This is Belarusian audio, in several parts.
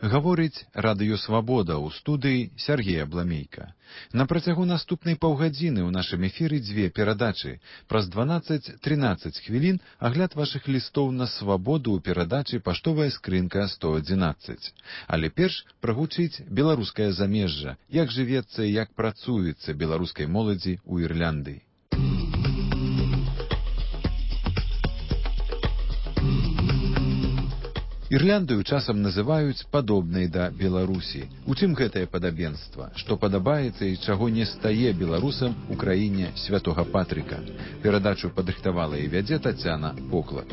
Гаворыць радыё «Свабода» ў студыі Сергея Бламейка. На працягу наступнай паўгадзіны ў нашым эфіры дзве перадачы. Праз 12-13 хвілін агляд вашых лістоў на «Свабоду» ў перадачы «Паштовая скрынка 111». Але перш прагучыць беларускае замежжа, як жывецца і як працуецца беларускай моладзі ў Ірландыі. Ірландыю часам называюць падобнай да Беларусі. У чым гэтае падабенства? Што падабаецца і чаго не стае беларусам у краіне святога Патрыка? Перадачу падрыхтавала і вядзе Тацяна Поклад.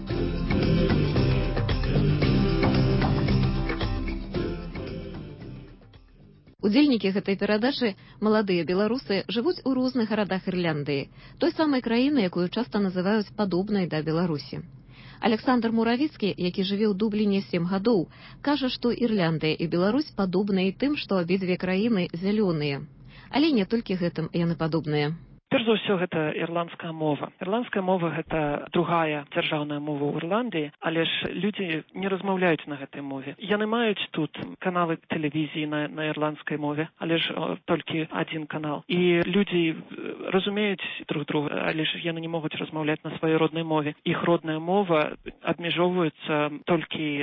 Удзельнікі гэтай перадачы, маладыя беларусы, жывуць у розных гарадах Ірландыі, той самай краіны, якую часта называюць падобнай да Беларусі. Александр Муравіцкі, які жыве ў Дубліне 7 гадоў, кажа, што Ірландыя і Беларусь падобныя тым, што абедзве краіны зялёныя. Але не толькі гэтым яны падобныя. Перш за ўсё, гэта ірландская мова. Ірландская мова – гэта другая дзяржаўная мова ў Ірландыі, але ж людзі не размаўляюць на гэтай мове. Яны маюць тут каналы тэлевізіі на ірландскай мове, але ж толькі адзін канал. І людзі разумеюць друг друга, але ж яны не могуць размаўляць на сваёй роднай мове. Іх родная мова абмяжоўваецца толькі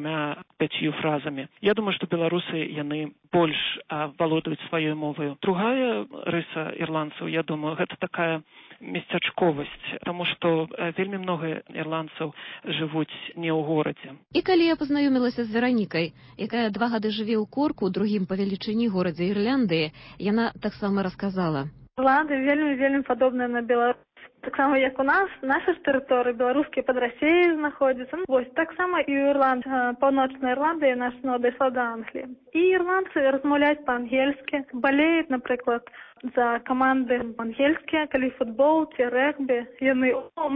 4-5 фразамі. Я думаю, што беларусы, яны больш валодаюць сваёй моваю. Другая рыса ірландцаў, я думаю, гэта такая месцячковасць, таму што вельмі многа ірландцаў жывуць не ў горадзе. І калі я пазнаёмілася з Веранікай, якая 2 гады жыве ў Корку, другім па велічыні горадзе Ірландыі, яна таксама расказала. Ірландыя вельмі падобная на Беларусь. Таксама, як у нас, наша ж тэрыторыя, беларускія пад Расіяй знаходзяцца. Вось, таксама і ў Ірландыі, паўночная Ірландыя, наша дайшла да Англіі. І ірландцы размаўляюць па-ангельскі, балеюць, напрыклад, за каманды ангельскія, калі футбол ці рэгбі. Яны,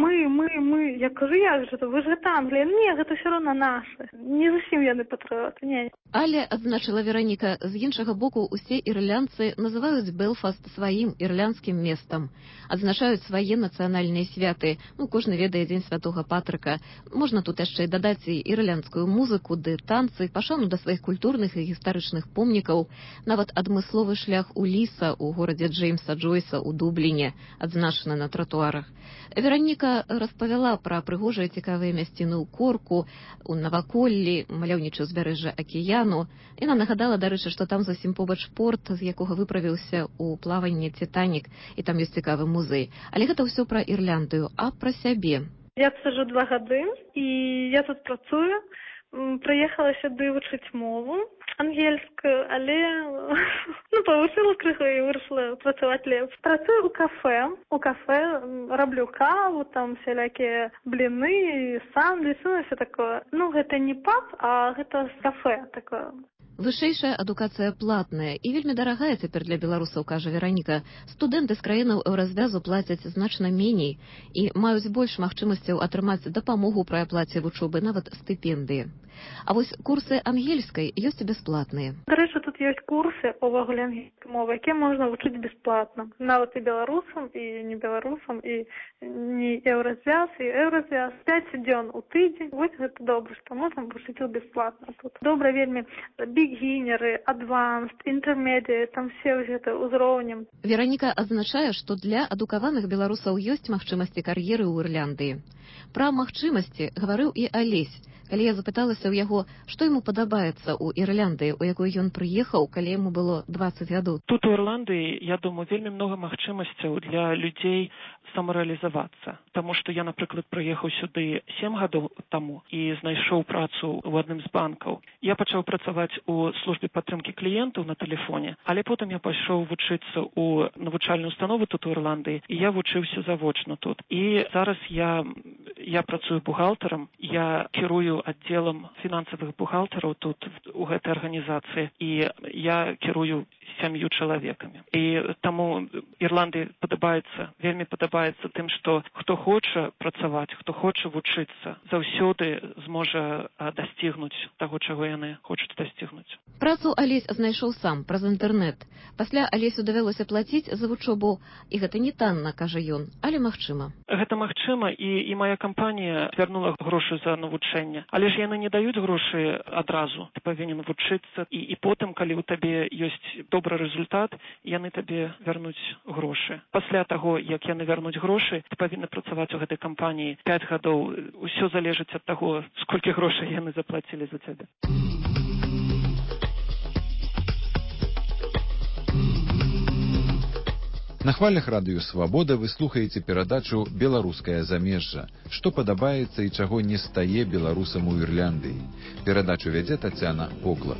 мы. Я кажу, як же, вы ж гэта Англія. Не, гэта ўсё роўна наша. Не зусім яны патрыоты, не. Але, адзначыла Вераніка, з іншага боку усе ірландцы называюць Белфаст сваім ірландскім месцам. Адзначаюць свае нацыянальныя святы. Кожны ведае дзень святога Патрыка. Можна тут яшчэ дадаць і ірландскую музыку, ды танцы, пашану да сваіх культурных і гістарычных помнікаў, нават адмысловы шлях у ліса ў горадзе Джеймса Джойса ў Дубліне, адзначаны на тратуарах. Вераніка распавяла пра прыгожыя цікавыя мясціны ў Корку, у наваколлі, маляўнічае ўзбярэжжа акіяну. Яна нагадала, дарэчы, што там зусім побач порт, з якога выправіўся ў плаванне «Титанік», і там ёсць цікавы музей. Але гэта ўсё пра Ірландыю, а пра сябе. Я тут сижу 2 гады, і я тут працую. Прыехала сюды вучыць мову ангельскую, але павучыла крыху і вырашыла працаваць лепш. Працую у кафе, раблю каву, там всялякія бліны, сандвічы, все такое. Гэта не паб, а гэта кафе такое. Вышэйшая адукацыя платная і вельмі дарагая цяпер для беларусаў, кажа Вераніка. Студэнты з краінаў еўразвязу плацяць значна меней і маюць больш магчымасцяў атрымаць дапамогу пры аплаце вучобы, нават стыпендыі. А вось курсы ангельскай ёсць бясплатныя. Дарэчы, тут ёсць курсы увогуле ангельскай мовы, якія можна вучыць бясплатна. Нават і беларусам, і не беларусам, і не еўразвяз, і еўразвяз. 5 дзён у тыдзень. Вось гэта добра, што можна вучыць бясплатна тут. Добра вельмі бігінеры, адванст, інтэрмедыі, там все гэта ўзроўнем. Вераніка адзначае, што для адукаваных беларусаў ёсць магчымасці кар'еры ў Ірландыі. Пра магчымасці гаварыў і Алесь, калі я запыталася ў яго, што яму падабаецца ў Ірландыі, у якой ён прыехаў, калі яму было 20 гадоў. Тут у Ірландыі, я думаю, вельмі многа магчымасцяў для людзей самарэалізавацца. Таму што я, напрыклад, прыехаў сюды 7 гадоў таму і знайшоў працу ў адным з банкаў. Я пачаў працаваць у службе падтрымкі кліентаў на тэлефоне, але потым я пайшоў вучыцца ў навучальную установу тут у Ірландыі, і я вучыўся завочна тут. І зараз я працую бухгалтарам, я кірую аддзелам фінансавых бухгалтараў тут у гэтай арганізацыі, і я кірую 7 чалавекамі. І таму Ірландыя вельмі падабаецца тым, што хто хоча працаваць, хто хоча вучыцца, заўсёды зможа дасцігнуць таго, чаго яны хочуць дасцігнуць. Працу Алесь знайшоў сам праз інтэрнэт. Пасля Алесю давялося плаціць за вучобу, і гэта не танна, кажа ён, але магчыма. Гэта магчыма, і мая кампанія вярнула грошы за навучанне. Але ж яны не даюць грошы адразу. Ты павінен вучыцца, і потым, калі ў табе ёсць добры результат, яны табе вярнуць грошы. Пасля таго, як яны вярнуць грошы, ты павінны працаваць у гэтай кампаніі 5 гадоў. Усё залежыць ад таго, сколькі грошай яны заплацілі за цябе. На хвалях радыё «Свабода» вы слухаеце перадачу «Беларускае замежжа», што падабаецца і чаго не стае беларусам у Ірляндыі. Перадачу вядзе Тацяна Поклад.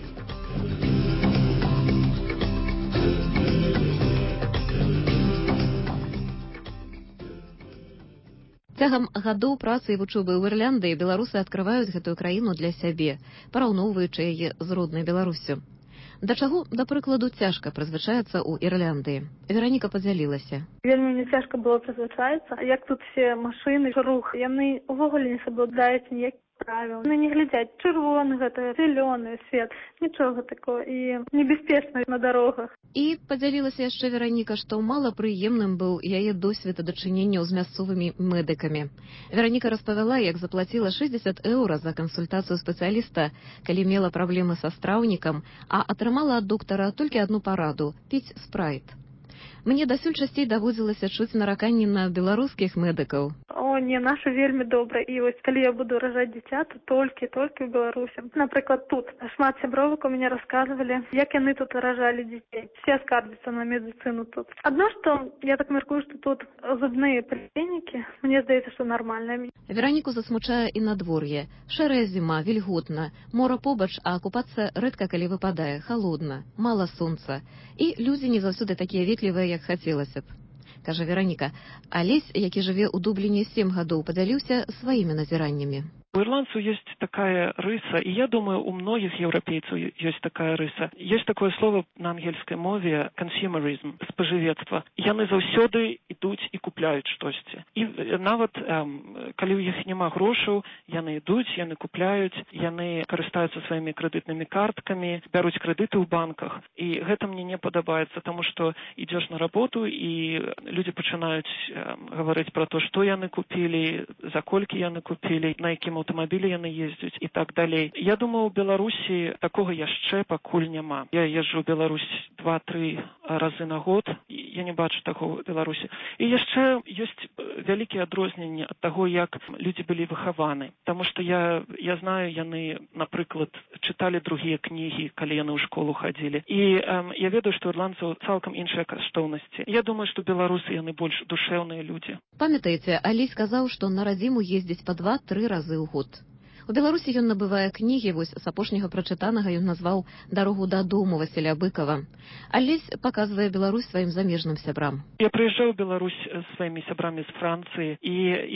Цягам гадоў працы і вучобы ў Ірландыі беларусы адкрываюць гэтую краіну для сябе, параўноўваючы яе з роднай Беларусю. Да чаго, да прыкладу, цяжка прызвычаецца ў Ірландыі? Вераніка падзялілася. Вельмі мне цяжка было прызвычаіцца. Як тут все машыны, рух, яны ўвогуле не саблюдаюць ніякіх правіл. Яны не глядзяць, чырвоны гэта, зялёны свет, нічога такого, і небяспечна на дарогах. І падзялілася яшчэ Вераніка, што мала прыемным быў яе досвед дачыненняў з мясцовымі медыкамі. Вераніка распавяла, як заплаціла 60 еўра за кансультацыю спецыяліста, калі мела праблемы са страўнікам, а атрымала ад доктара толькі адну параду – піць спрайт. Мне дасюль часцей даводзілася чуць нараканні на беларускіх медыкаў. О, не, наша вельмі добра. І вось калі я буду ражаць дзіця, то толькі ў Беларусі. Напрыклад, тут шмат сябровак у мяне расказвалі, як яны тут ражалі дзяцей. Все скардзяцца на медыцыну тут. Адно, што я так мяркую, што тут зубныя паліклінікі, мне здаецца, што нармальныя. Вераніку засмучае і надвор'е. Шэрая зіма, вільготна, мора побач, а акупацыя рэдка калі выпадае, халодна, мала сонца. І людзі не заўсёды такія ветлівыя, як хацелася б. Кажа Вераніка, Алесь, які жыве ў Дубліне 7 гадоў, падзяліўся сваімі назіраннямі. У ирландцев есть такая рыса, и я думаю, у многих европейцев есть такая рыса. Есть такое слово на ангельской мове consumerism, споживецтво. Яны заўсёды ідуць і купляюць штосьці. І нават, калі ў іх няма грошаў, яны ідуць, яны купляюць, яны карыстаюцца сваімі крэдытнымі карткамі, бяруць крэдыты ў банках. І гэта мне не падабаецца, таму што ідзеш на работу, і людзі пачынаюць гаварыць пра то, што яны купілі, за колькі яны купілі, на якім аўтамабілі яны ездзяць і так далей. Я думаю, у Беларусі такога яшчэ пакуль няма. Я езджу ў Беларусь 2-3 разы на год, я не бачу такого ў Беларусі. І яшчэ ёсць вялікія адрозненні ад таго, як людзі былі выхаваны. Таму што я знаю, яны, напрыклад, чыталі другія кнігі, калі яны ў школу хадзілі. І я ведаю, што ірландцаў цалкам іншыя каштоўнасці. Я думаю, што беларусы яны больш душэўныя людзі. Памятаеце, Алесь сказаў, што на радзіму ездзіць па 2-3 разы ў год. У Беларусі ён набывае кнігі, вось з апошняга прачытанага ён назваў «Дарогу дадому» Васіля Быкова. Алесь паказвае Беларусь сваім замежным сябрам. Я прыязджаю ў Беларусь з сваімі сябрамі з Францыі, і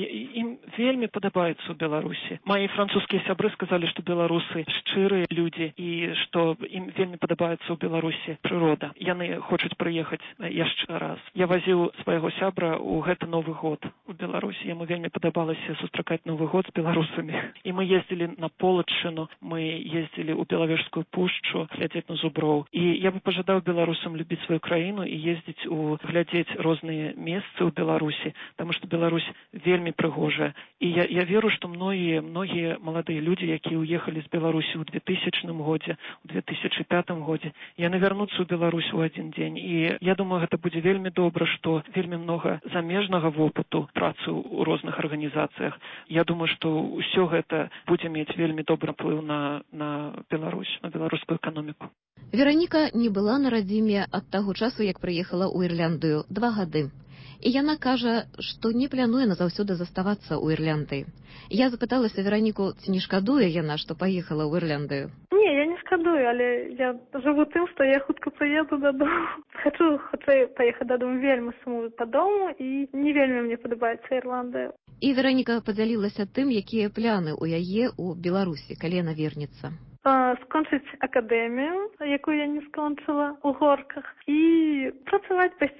ім вельмі падабаецца ў Беларусі. Мае французскія сябры сказалі, што беларусы шчырыя людзі і што ім вельмі падабаецца ў Беларусі прырода. Яны хочуць прыехаць яшчэ раз. Я вазіў свайго сябра ў гэты Новы год у Беларусі. Яму вельмі падабалася сустракаць Новы год з беларусамі. І мы ездили на Полачыну, мы ездили ў Белавежскую пушчу глядзець на зуброў. І я бы пажадаў беларусам любіць сваю краіну і ездзіць глядзець розныя месцы ў Беларусі, таму што Беларусь вельмі прыгожая. І я веру, што многія маладыя людзі, якія ўехалі з Беларусі ў 2000 годзе, у 2005 годзе, яны вярнуцца ў Беларусь у адзін дзень. І я думаю, гэта будзе вельмі добра, што вельмі многа замежнага вопыту працы ў розных арганізацыях. Я думаю, што ўсё гэта будзе мець вельмі добры ўплыў на Беларусь, на беларускую эканоміку. Вераніка не была на радзіме ад таго часу, як прыехала ў Ірландыю 2 гады. І яна кажа, што не плануе назаўсёды заставацца ў Ірландыі. Я запыталася Вераніку, ці не шкадуе яна, што паехала ў Ірландыю. Не, я не шкадую, але я жыву тым, што я хутка прыеду дадому. Хачу хутчэй паехаць дадому, вельмі сумую па дому, і не вельмі мне падабаецца Ірландыя. І Вераніка падзялілася тым, якія пляны ў яе ў Беларусі, калі яна вернецца. Скончыць акадэмію, якую я не скончыла, у Горках, і працаваць па сцежцы.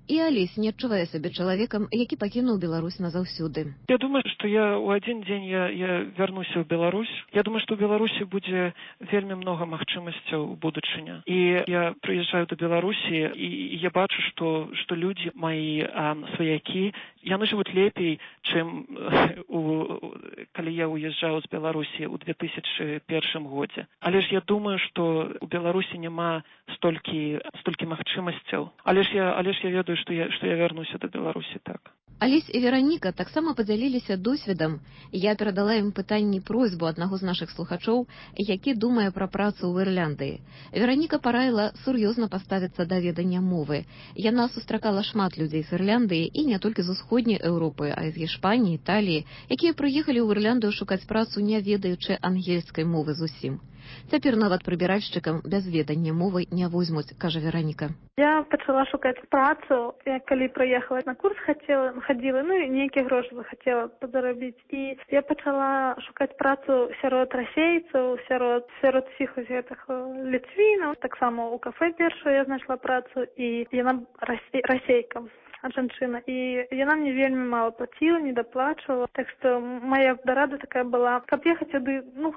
І Алесь не адчувае сябе чалавекам, які пакінуў Беларусь назаўсёды. Я думаю, што у адзін дзень я вярнуся ў Беларусь. Я думаю, што ў Беларусі будзе вельмі многа магчымасцяў у будучыні. І я прыязджаю да Беларусі, і я бачу, што людзі, мои сваякі, яны жывуць лепей, чым калі я уязджаў з Беларусі ў 2001 годзе. Але ж я думаю, што у Беларусі няма столькі магчымасцяў. Але ж я ведаю, што я вярнуся да Беларусі, так. Алесь і Вераніка таксама падзяліліся досведам. Я перадала ім пытанні просьбу аднаго з нашых слухачоў, які думае пра працу ў Ірландыі. Вераніка параіла сур'ёзна паставіцца да ведання мовы. Яна сустракала шмат людзей з Ірландыі і не толькі з усходняй Еўропы, а і з Гішпаніі, Італіі, якія прыехалі ў Ірландыю шукаць працу, не ведаючы ангельскай мовы зусім. Цяпер нават прыбіральшчыкам без ведання мовы не возьмуць, кажа Вераніка. Я пачала шукаць працу, я калі прыехала на курс хадзіла, і нейкія грошы захацела падзарабіць. І я пачала шукаць працу сярод расейцаў, сярод усіх гэтых ліцвінаў. Таксама ў кафэ першую я знайшла працу, і яна расейка. Жанчына, і яна мне вельмі мала плаціла, не даплачвала. Так што моя дарада такая была, каб ехаць сюды,